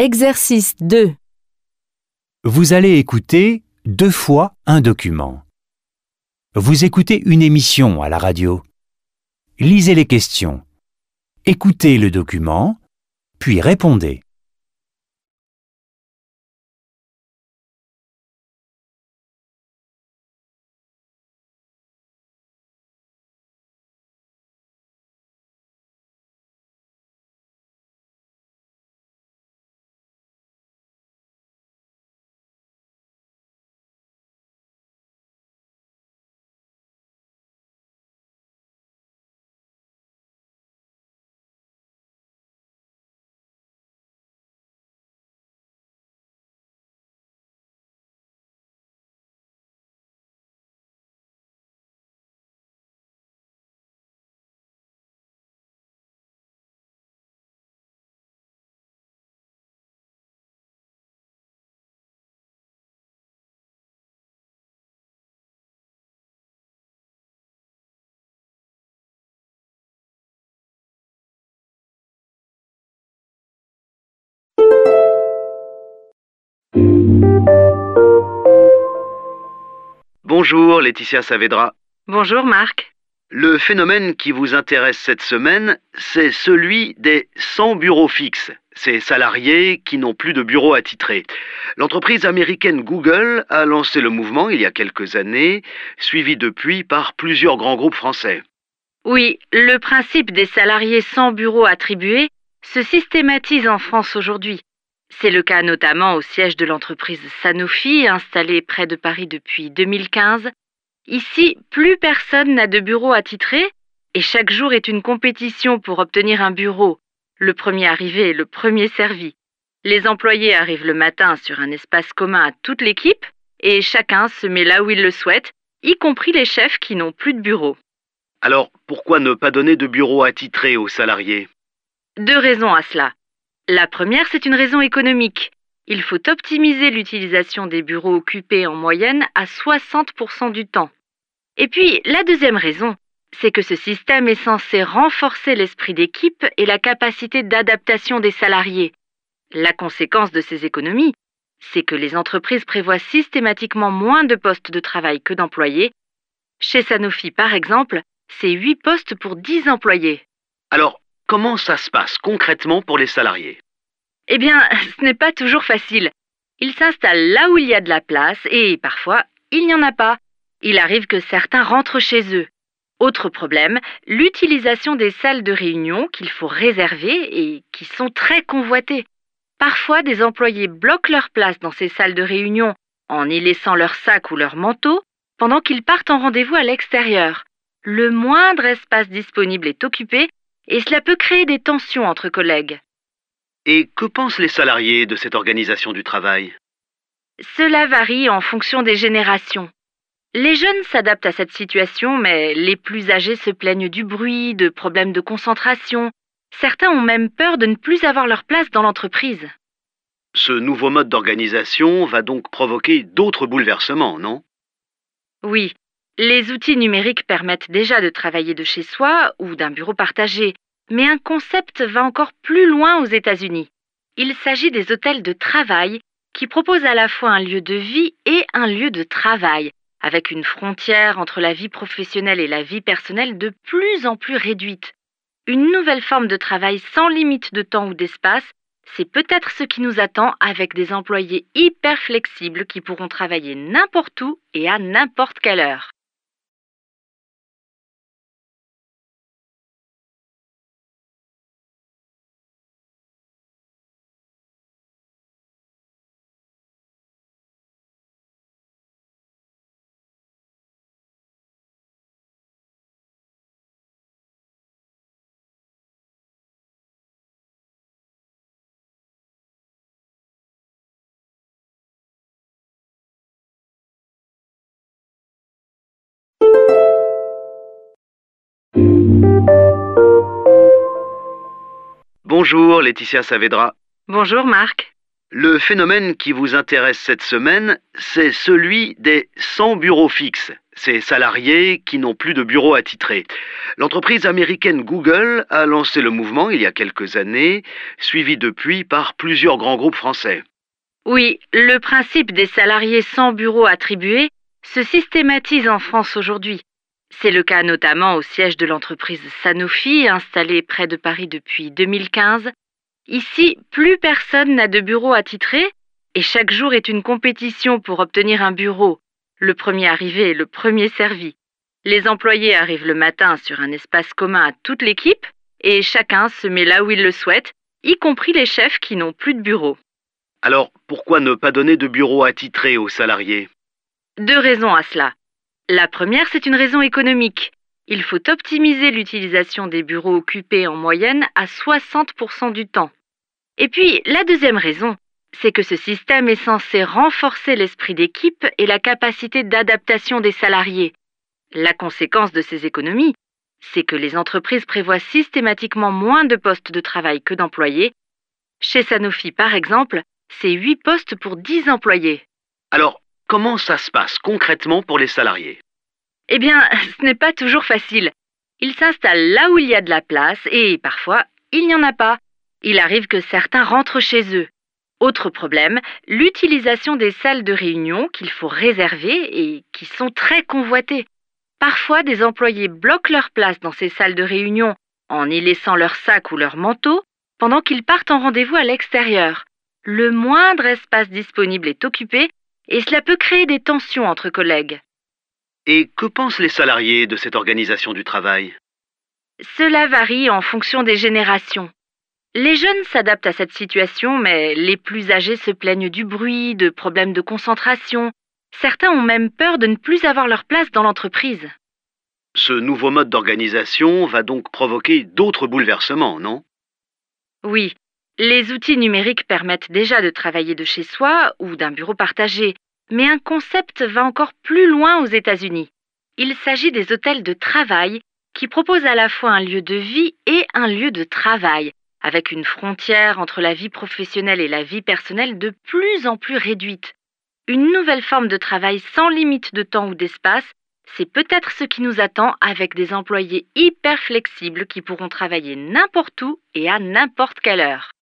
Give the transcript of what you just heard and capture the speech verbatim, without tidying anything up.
Exercice deux. Vous allez écouter deux fois un document. Vous écoutez une émission à la radio. Lisez les questions. Écoutez le document, puis répondez. Bonjour Laetitia Saavedra. Bonjour Marc. Le phénomène qui vous intéresse cette semaine, c'est celui des sans bureaux fixes, ces salariés qui n'ont plus de bureau attitré. L'entreprise américaine Google a lancé le mouvement il y a quelques années, suivi depuis par plusieurs grands groupes français. Oui, le principe des salariés sans bureau attribué se systématise en France aujourd'hui. C'est le cas notamment au siège de l'entreprise Sanofi, installée près de Paris depuis deux mille quinze. Ici, plus personne n'a de bureau attitré et chaque jour est une compétition pour obtenir un bureau. Le premier arrivé est le premier servi. Les employés arrivent le matin sur un espace commun à toute l'équipe et chacun se met là où il le souhaite, y compris les chefs qui n'ont plus de bureau. Alors, pourquoi ne pas donner de bureau attitré aux salariés ? Deux raisons à cela. La première, c'est une raison économique. Il faut optimiser l'utilisation des bureaux occupés en moyenne à soixante pour cent du temps. Et puis, la deuxième raison, c'est que ce système est censé renforcer l'esprit d'équipe et la capacité d'adaptation des salariés. La conséquence de ces économies, c'est que les entreprises prévoient systématiquement moins de postes de travail que d'employés. Chez Sanofi, par exemple, c'est huit postes pour dix employés. Alors, comment ça se passe concrètement pour les salariés ? Eh bien, ce n'est pas toujours facile. Ils s'installent là où il y a de la place et parfois, il n'y en a pas. Il arrive que certains rentrent chez eux. Autre problème, l'utilisation des salles de réunion qu'il faut réserver et qui sont très convoitées. Parfois, des employés bloquent leur place dans ces salles de réunion en y laissant leur sac ou leur manteau pendant qu'ils partent en rendez-vous à l'extérieur. Le moindre espace disponible est occupé et cela peut créer des tensions entre collègues. Et que pensent les salariés de cette organisation du travail ? Cela varie en fonction des générations. Les jeunes s'adaptent à cette situation, mais les plus âgés se plaignent du bruit, de problèmes de concentration. Certains ont même peur de ne plus avoir leur place dans l'entreprise. Ce nouveau mode d'organisation va donc provoquer d'autres bouleversements, non ? Oui, les outils numériques permettent déjà de travailler de chez soi ou d'un bureau partagé, mais un concept va encore plus loin aux États-Unis. Il s'agit des hôtels de travail qui proposent à la fois un lieu de vie et un lieu de travail, avec une frontière entre la vie professionnelle et la vie personnelle de plus en plus réduite. Une nouvelle forme de travail sans limite de temps ou d'espace, c'est peut-être ce qui nous attend avec des employés hyper flexibles qui pourront travailler n'importe où et à n'importe quelle heure. Bonjour Laetitia Saavedra. Bonjour Marc. Le phénomène qui vous intéresse cette semaine, c'est celui des sans bureaux fixes, ces salariés qui n'ont plus de bureau attitré. L'entreprise américaine Google a lancé le mouvement il y a quelques années, suivi depuis par plusieurs grands groupes français. Oui, le principe des salariés sans bureau attribué se systématise en France aujourd'hui. C'est le cas notamment au siège de l'entreprise Sanofi, installée près de Paris depuis deux mille quinze. Ici, plus personne n'a de bureau attitré et chaque jour est une compétition pour obtenir un bureau. Le premier arrivé est le premier servi. Les employés arrivent le matin sur un espace commun à toute l'équipe et chacun se met là où il le souhaite, y compris les chefs qui n'ont plus de bureau. Alors, pourquoi ne pas donner de bureau attitré aux salariés? Deux raisons à cela. La première, c'est une raison économique. Il faut optimiser l'utilisation des bureaux occupés en moyenne à soixante pour cent du temps. Et puis, la deuxième raison, c'est que ce système est censé renforcer l'esprit d'équipe et la capacité d'adaptation des salariés. La conséquence de ces économies, c'est que les entreprises prévoient systématiquement moins de postes de travail que d'employés. Chez Sanofi, par exemple, c'est huit postes pour dix employés. Alors, comment ça se passe concrètement pour les salariés? Eh bien, ce n'est pas toujours facile. Ils s'installent là où il y a de la place et parfois, il n'y en a pas. Il arrive que certains rentrent chez eux. Autre problème, l'utilisation des salles de réunion qu'il faut réserver et qui sont très convoitées. Parfois, des employés bloquent leur place dans ces salles de réunion en y laissant leur sac ou leur manteau pendant qu'ils partent en rendez-vous à l'extérieur. Le moindre espace disponible est occupé et cela peut créer des tensions entre collègues. Et que pensent les salariés de cette organisation du travail? Cela varie en fonction des générations. Les jeunes s'adaptent à cette situation, mais les plus âgés se plaignent du bruit, de problèmes de concentration. Certains ont même peur de ne plus avoir leur place dans l'entreprise. Ce nouveau mode d'organisation va donc provoquer d'autres bouleversements, non? Oui, les outils numériques permettent déjà de travailler de chez soi ou d'un bureau partagé, mais un concept va encore plus loin aux États-Unis. Il s'agit des hôtels de travail qui proposent à la fois un lieu de vie et un lieu de travail, avec une frontière entre la vie professionnelle et la vie personnelle de plus en plus réduite. Une nouvelle forme de travail sans limite de temps ou d'espace, c'est peut-être ce qui nous attend avec des employés hyper flexibles qui pourront travailler n'importe où et à n'importe quelle heure.